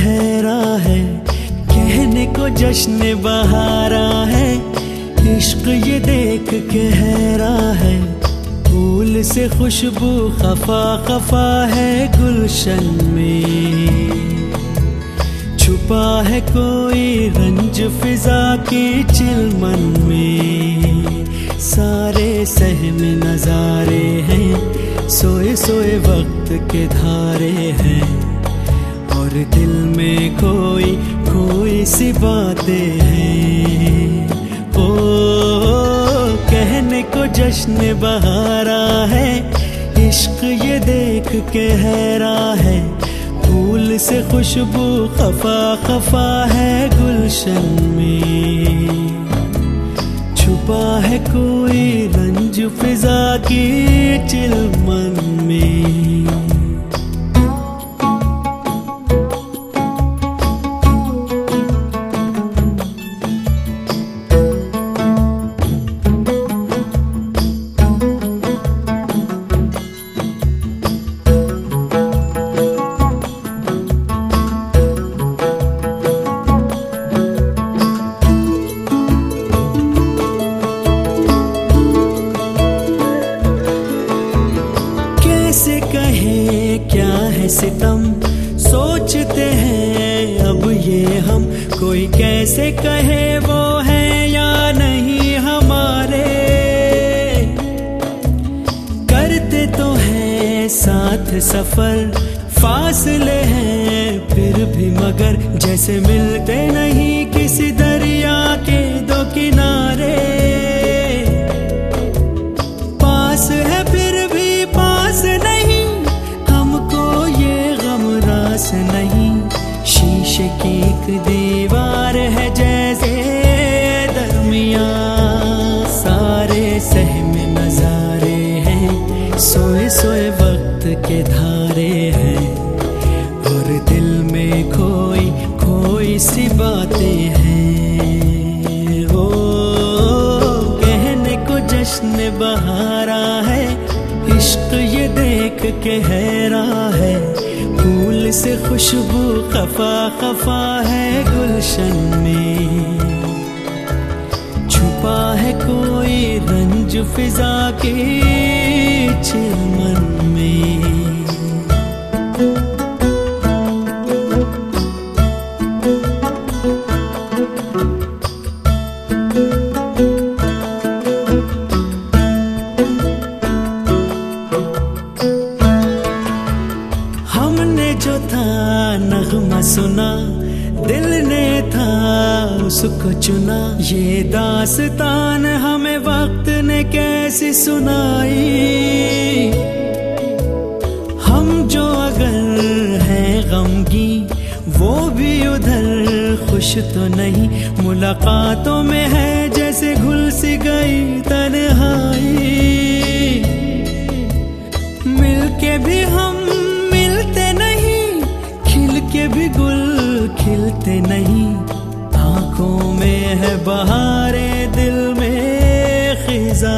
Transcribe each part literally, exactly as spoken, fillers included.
गहरा है, कहने को जश्न बहारा है। इश्क ये देख के हैरा है, फूल से खुशबू खफा खफा है गुलशन में। छुपा है कोई रंज फिजा के चिलमन में। सारे सहम नजारे हैं, सोए सोए वक्त के धारे हैं। और दिल में कोई कोई सी बातें हैं। ओ कहने को जश्न बहारा है, इश्क ये देख के हैरा है। फूल से खुशबू खफा खफा है गुलशन में। छुपा है कोई रंज फिजा की चिलमन में। कैसे कहे क्या है सितम, सोचते हैं अब ये हम। कोई कैसे कहे वो है या नहीं हमारे। करते तो हैं साथ सफर, फासले हैं फिर भी मगर। जैसे मिलते नहीं किसी दरिया के दो किनारे। पास है फिर भी पास नहीं, हमको ये गम रास नहीं। शीशे की एक दीवार है जैसे दरमिया। सारे सहम नजारे हैं, सोए सोए वक्त के धारे हैं। और दिल में खोई खोई सी बातें हैं। ओ कहने को जश्न बहारा है, इश्क ये देख के हैरा है। फूल से खुशबू खफा खफा है गुलशन में। छुपा है कोई रंज फिजा के चिलमन में। हमने जो था नगमा सुना, दिल ने था उसको चुना। ये दास्तान हमें वक्त ने कैसी सुनाई। हम जो अगर हैं गमगी, वो भी उधर खुश तो नहीं। मुलाकातों में है जैसे घुल सी गई तन्हाई। मिलके भी हम मिलते नहीं, खिल के भी गुल खिलते नहीं। आंखों में है बहारे, दिल में खिजा।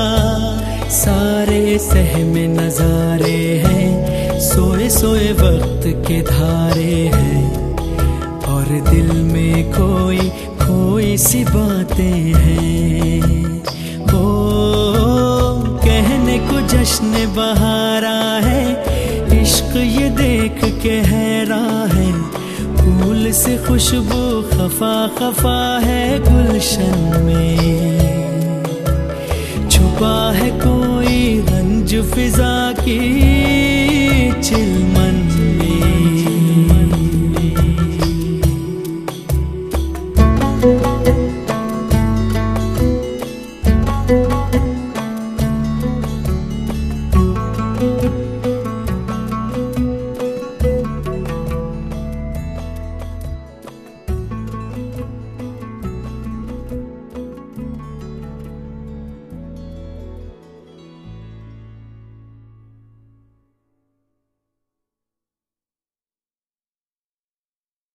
सारे सहम नजारे हैं, सोए सोए वक्त के धारे हैं। और दिल में कोई कोई सी बातें हैं। ओ कहने को जश्न बहारा है, इश्क ये देख के हैरा है। फूल से खुशबू खफा खफा है गुलशन में। छुपा है कोई रंज फिजा की चिलमन